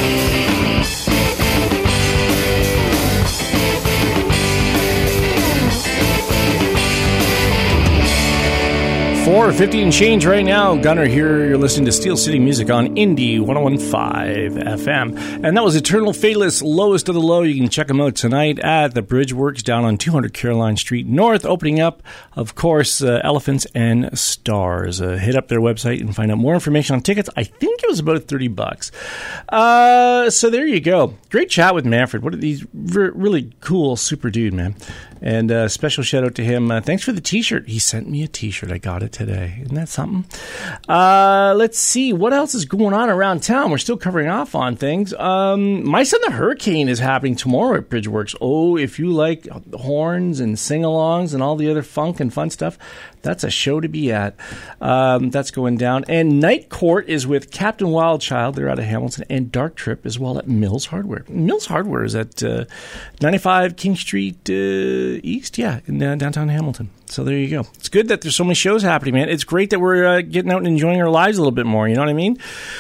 four fifty and change right now. Gunner here. You're listening to Steel City Music on Indie one oh one point five F M. And that was Eternal Fatalist, Lowest of the Low. You can check them out tonight at the Bridgeworks down on two hundred Caroline Street North. Opening up, of course, uh, Elephants and Stars. Uh, hit up their website and find out more information on tickets. I think it was about thirty bucks. Uh, so there you go. Great chat with Manfred. What are these re- really cool, super dude, man. And uh, special shout out to him. Uh, thanks for the t-shirt. He sent me a t-shirt. I got it today. Isn't that something? Uh, let's see. What else is going on around town? We're still covering off on things. Um, My Son the Hurricane is happening tomorrow at Bridgeworks. Oh, if you like horns and sing-alongs and all the other funk and fun stuff, that's a show to be at. Um, that's going down. And Night Court is with Captain Wildchild. They're out of Hamilton. And Dark Trip as well at Mills Hardware. Mills Hardware is at uh, ninety-five King Street uh, East, yeah, in uh, downtown Hamilton. So there you go. It's good that there's so many shows happening, man. It's great that we're uh, getting out and enjoying our lives a little bit more. You know what I mean?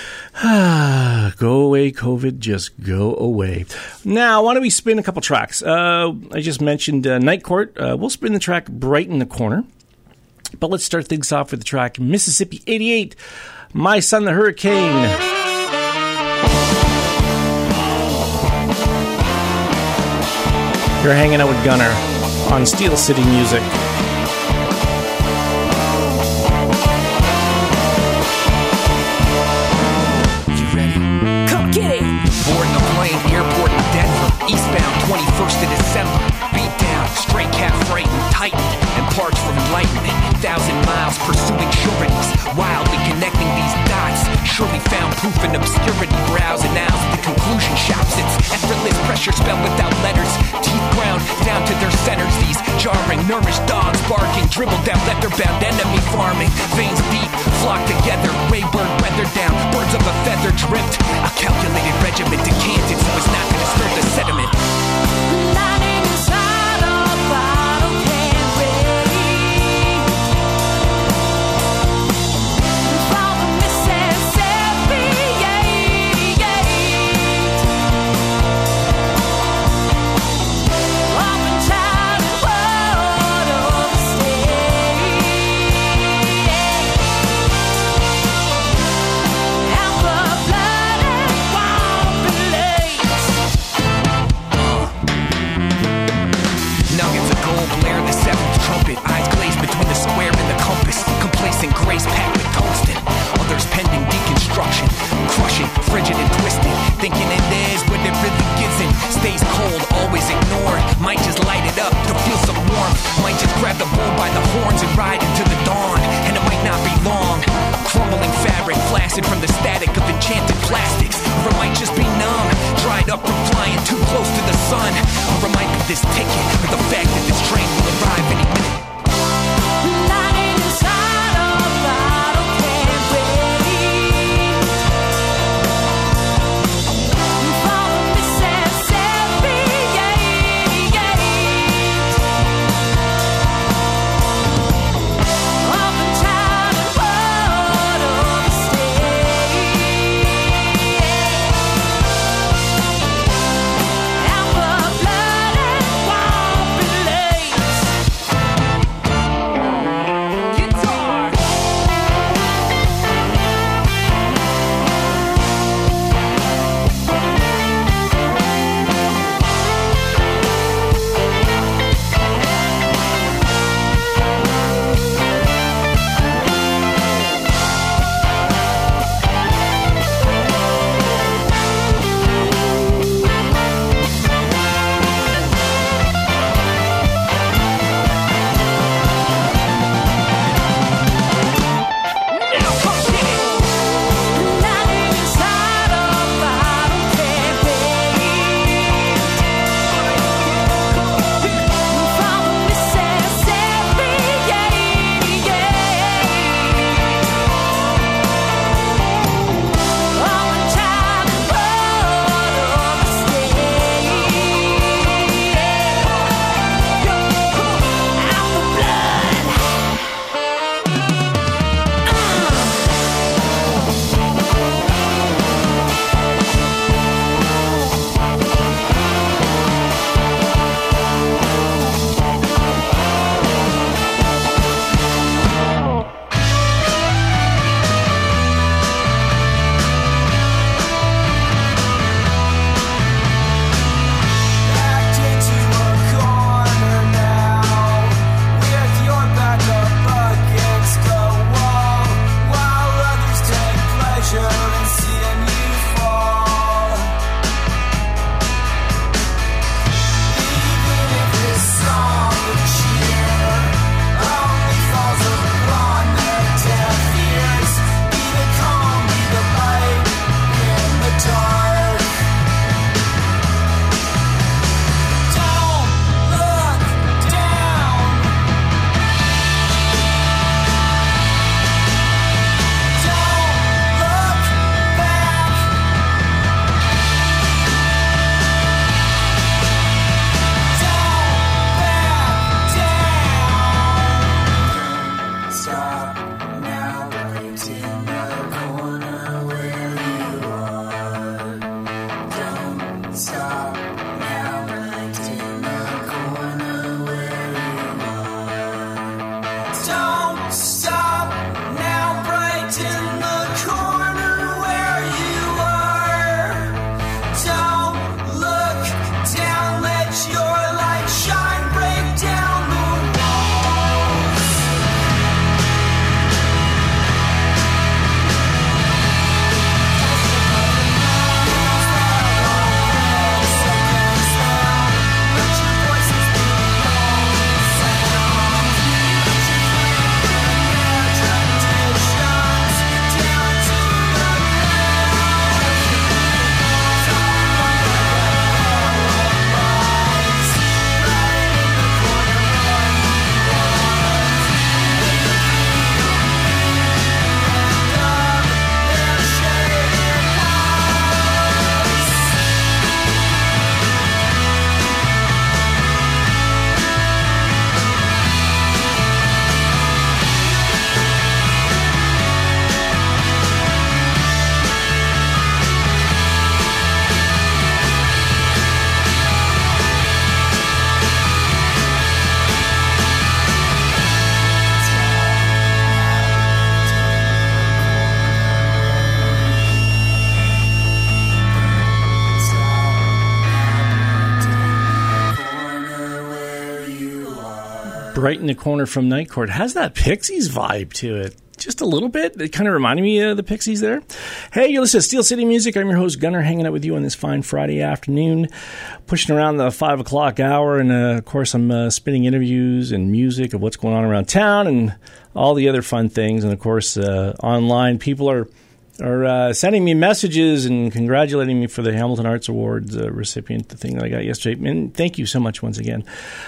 Go away, COVID. Just go away. Now, why don't we spin a couple tracks? Uh, I just mentioned uh, Night Court. Uh, we'll spin the track Bright in the Corner. But let's start things off with the track Mississippi eighty-eight, My Son the Hurricane. You're hanging out with Gunner on Steel City Music. You ready? Come get it! Boarding a plane, airport in Denver, eastbound twenty-first of December. Beat down, straight cab freight and Titan, and parts from enlightenment. Thousand miles pursuing sureties, wildly connecting these dots. Surely found proof in obscurity, browsing out the conclusion shops. It's effortless pressure spelled without letters. Teeth ground down to their centers. These jarring, nourished dogs barking, dribbled down leather-bound enemy farming. Veins deep, flock together, raybird weathered down, birds of a feather dripped. A calculated regiment decanted so it's not to disturb the sediment. Lying inside a bottle can't wait. From the Mississippi, yeah, yeah. Up and child and word of the state. Amber blood and warm lace. Nuggets of gold blare the seventh trumpet. Eyes glazed between the square and the compass. Complacent grace packed with tungsten. Others pending deconstruction. Crushing, frigid and twisted. Thinking it is what it really isn't. Stays cold, always ignored. Might just light it up to feel some warmth. Might just grab the bull by the horns and ride into the dawn. And it might not be long. Crumbling fabric, flaccid from the static of enchanted plastics. Or it might just be numb. Dried up from flying too close to the sun. Or it might be this ticket, or the fact that this train will arrive any minute. Lying inside a bottle can't wait. From the Mississippi, yeah, yeah. Up and child and word of the state. Amber blood and warm lace. Guitar. Now come get it. Lying inside a bottle can't wait. From the Mississippi, yeah, yeah. Up and child and word of the state. Out the blood. Backed into a corner now, with your back up against the wall, while others take pleasure in seeing you fall. Even if this song of cheer only falls upon their deaf ears, be the calm, be the light in the dark. Don't look down. Don't look back. Don't back down. Stop now, right in the corner where you are. Don't stop now, right in the corner where you are. Don't stop now, right in the corner where you are. Don't look down, let your light shine, break down the walls. Let your voices be known. Right in the corner from Night Court. Has that Pixies vibe to it. Just a little bit. It kind of reminded me of the Pixies there. Hey, you're listening to Steel City Music. I'm your host, Gunnar, hanging out with you on this fine Friday afternoon, pushing around the five o'clock hour. And, uh, of course, I'm uh, spinning interviews and music of what's going on around town and all the other fun things. And, of course, uh, online, people are are uh, sending me messages and congratulating me for the Hamilton Arts Awards uh, recipient, the thing that I got yesterday. And thank you so much once again.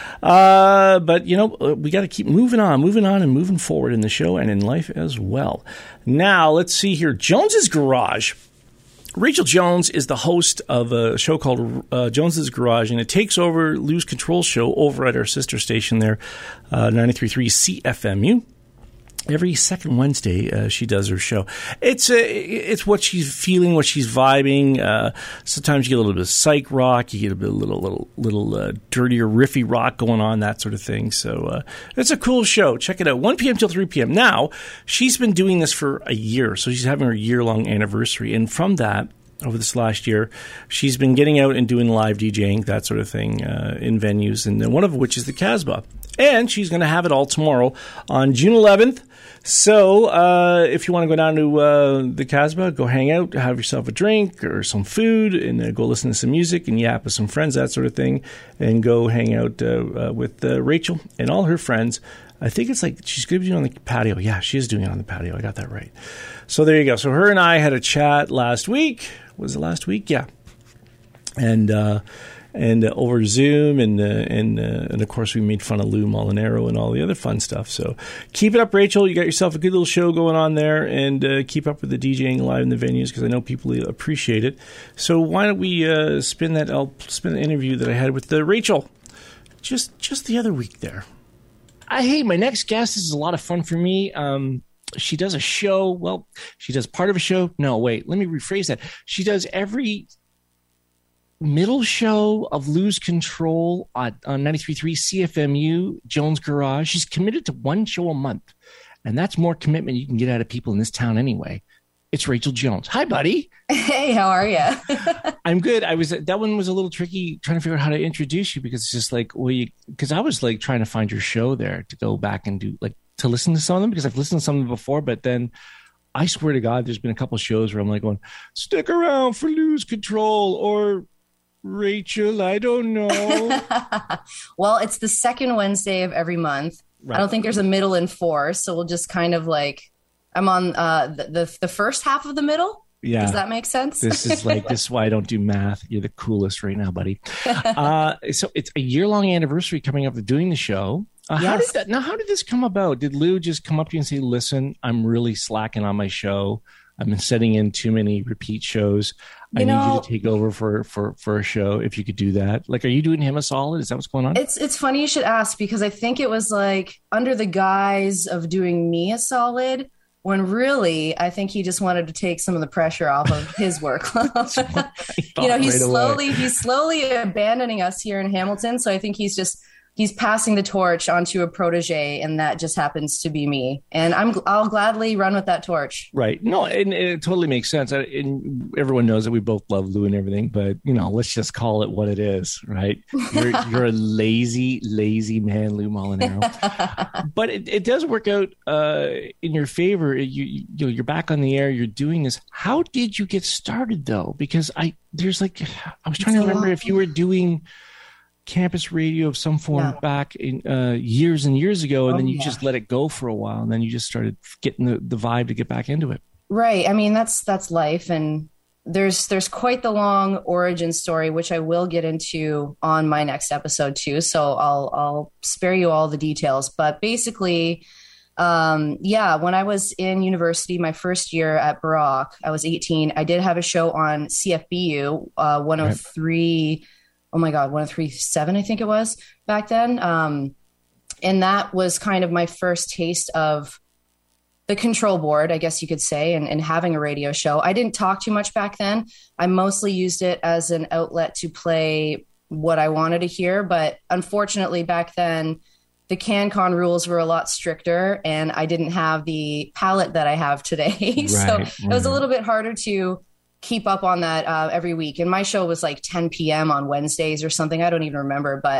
Uh, but, you know, we got to keep moving on, moving on and moving forward in the show and in life as well. Now, let's see here. Jones's Garage. Rachel Jones is the host of a show called uh, Jones's Garage, and it takes over Lose Control show over at our sister station there, uh, ninety-three point three C F M U. Every second Wednesday, uh, she does her show. It's uh, it's what she's feeling, what she's vibing. Uh, sometimes you get a little bit of psych rock, you get a bit, a little, little, little uh, dirtier, riffy rock going on, that sort of thing. So uh, it's a cool show. Check it out. one p.m. till three p.m. Now, she's been doing this for a year, so she's having her year-long anniversary. And from that, over this last year, she's been getting out and doing live DJing, that sort of thing, uh, in venues, and one of which is the Casbah. And she's going to have it all tomorrow on June eleventh. So uh, if you want to go down to uh, the Casbah, go hang out, have yourself a drink or some food, and uh, go listen to some music and yap with some friends, that sort of thing, and go hang out uh, uh, with uh, Rachel and all her friends. I think it's like she's going to be doing it on the patio. Yeah, she is doing it on the patio. I got that right. So there you go. So her and I had a chat last week. Was it last week? Yeah. And uh, and uh, over Zoom, and uh, and uh, and of course we made fun of Lou Molinaro and all the other fun stuff. So keep it up, Rachel. You got yourself a good little show going on there, and uh, keep up with the DJing live in the venues because I know people appreciate it. So why don't we uh, spin that? I'll spin the interview that I had with uh, Rachel just just the other week there. I, hey, my next guest this is a lot of fun for me. Um, she does a show. Well, she does part of a show. No, wait, let me rephrase that. She does every middle show of Lose Control on, on ninety-three point three C F M U, Jones Garage. She's committed to one show a month, and that's more commitment you can get out of people in this town anyway. It's Rachel Jones. Hi, buddy. Hey, how are you? I'm good. I was that one was a little tricky trying to figure out how to introduce you because it's just like, well, you because I was like trying to find your show there to go back and do like to listen to some of them because I've listened to some of them before, but then I swear to God, there's been a couple of shows where I'm like going, stick around for Lose Control or Rachel, I don't know. Well, it's the second Wednesday of every month. Right. I don't think there's a middle in four, so we'll just kind of like I'm on uh, the, the the first half of the middle. Yeah. Does that make sense? This is like, this is why I don't do math. You're the coolest right now, buddy. Uh, so it's a year-long anniversary coming up of doing the show. Uh, yes. How did that, now, how did this come about? Did Lou just come up to you and say, listen, I'm really slacking on my show. I've been setting in too many repeat shows. I you need know, you to take over for, for, for a show if you could do that. Like, are you doing him a solid? Is that what's going on? It's it's funny you should ask because I think it was like under the guise of doing me a solid when really I think he just wanted to take some of the pressure off of his work. You know, he's right slowly away. he's slowly abandoning us here in Hamilton. So I think he's just he's passing the torch onto a protege, and that just happens to be me. And I'm I'll gladly run with that torch. Right. No, and, and it totally makes sense. And everyone knows that we both love Lou and everything, but you know, let's just call it what it is, right? You're you're a lazy, lazy man, Lou Molinaro. But it, it does work out uh, in your favor. You, you you know, you're back on the air. You're doing this. How did you get started, though? Because I there's like I was trying to remember if you were doing campus radio of some form yeah. back in uh, years and years ago, and oh, then you yeah. just let it go for a while, and then you just started getting the, the vibe to get back into it. Right. I mean, that's that's life, and there's there's quite the long origin story, which I will get into on my next episode too. So I'll I'll spare you all the details, but basically, um, yeah, when I was in university, my first year at Brock, I was eighteen. I did have a show on C F B U, uh, one oh three. Right. Oh my God, one oh three point seven, I think it was back then. Um, and that was kind of my first taste of the control board, I guess you could say, and, and having a radio show. I didn't talk too much back then. I mostly used it as an outlet to play what I wanted to hear. But unfortunately, back then, the CanCon rules were a lot stricter, and I didn't have the palette that I have today. Right, so right. It was a little bit harder to keep up on that uh, every week. And my show was like ten p.m. on Wednesdays or something. I don't even remember. But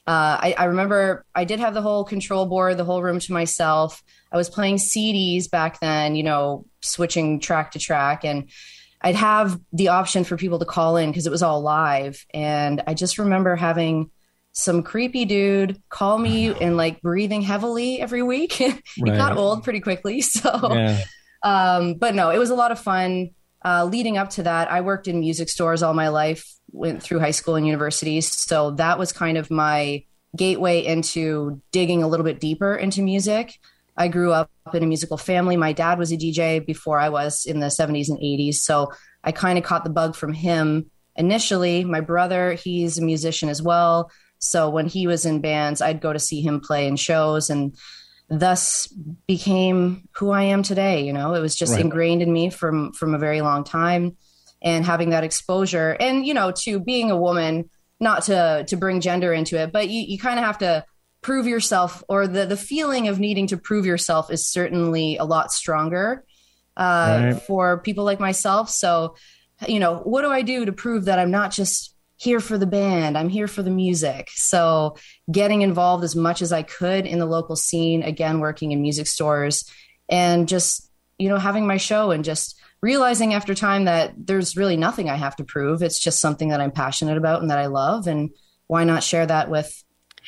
Uh, I, I remember I did have the whole control board, the whole room to myself. I was playing C Ds back then, you know, switching track to track, and I'd have the option for people to call in because it was all live. And I just remember having some creepy dude call me and like breathing heavily every week. He Right. got old pretty quickly. So, Yeah. um, but no, it was a lot of fun. Uh, leading up to that, I worked in music stores all my life, went through high school and universities. So that was kind of my gateway into digging a little bit deeper into music. I grew up in a musical family. My dad was a D J before I was in the seventies and eighties. So I kind of caught the bug from him initially. My brother, he's a musician as well. So when he was in bands, I'd go to see him play in shows, and thus became who I am today. You know, it was just Right. ingrained in me from, from a very long time, and having that exposure and, you know, to being a woman, not to, to bring gender into it, but you, you kind of have to prove yourself, or the, the feeling of needing to prove yourself is certainly a lot stronger uh, Right. for people like myself. So, you know, what do I do to prove that I'm not just here for the band, I'm here for the music? So getting involved as much as I could in the local scene, again, working in music stores, and just, you know, having my show, and just realizing after time that there's really nothing I have to prove. It's just something that I'm passionate about and that I love. And why not share that with